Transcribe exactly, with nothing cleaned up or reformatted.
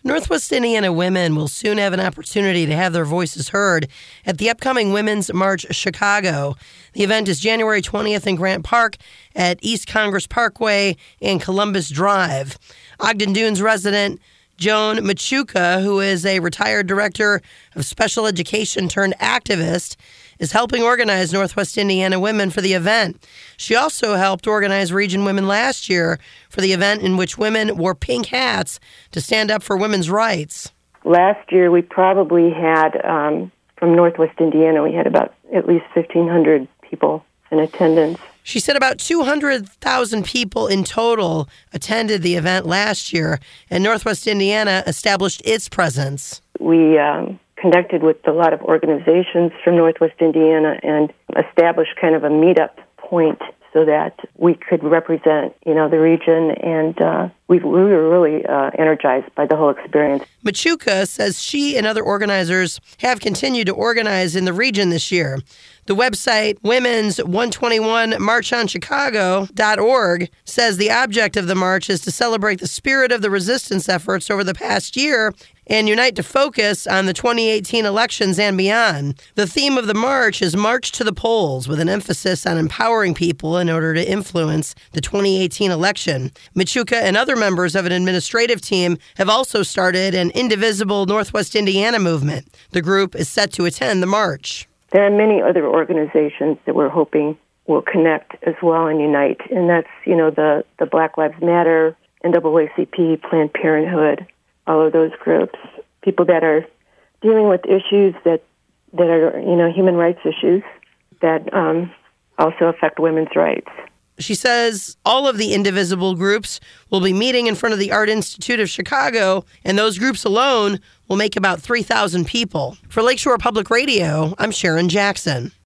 Northwest Indiana women will soon have an opportunity to have their voices heard at the upcoming Women's March Chicago. The event is January twentieth in Grant Park at East Congress Parkway and Columbus Drive. Ogden Dunes resident Joan Machuca, who is a retired director of special education turned activist, is helping organize Northwest Indiana women for the event. She also helped organize Region Women last year for the event in which women wore pink hats to stand up for women's rights. Last year, we probably had, um, from Northwest Indiana, we had about at least fifteen hundred people in attendance. She said about two hundred thousand people in total attended the event last year, and Northwest Indiana established its presence. We um, connected with a lot of organizations from Northwest Indiana and established kind of a meetup point so that we could represent, you know, the region, and uh, we, we were really uh, energized by the whole experience. Machuca says she and other organizers have continued to organize in the region this year. The website, women's one twenty-one march on chicago dot org, says the object of the march is to celebrate the spirit of the resistance efforts over the past year and unite to focus on the twenty eighteen elections and beyond. The theme of the march is March to the Polls, with an emphasis on empowering people in order to influence the twenty eighteen election. Machuca and other members of an administrative team have also started an Indivisible Northwest Indiana movement. The group is set to attend the march. There are many other organizations that we're hoping will connect as well and unite, and that's, you know, the, the Black Lives Matter, N double A C P, Planned Parenthood, all of those groups, people that are dealing with issues that, that are, you know, human rights issues that um, also affect women's rights. She says all of the indivisible groups will be meeting in front of the Art Institute of Chicago, and those groups alone will make about three thousand people. For Lakeshore Public Radio, I'm Sharon Jackson.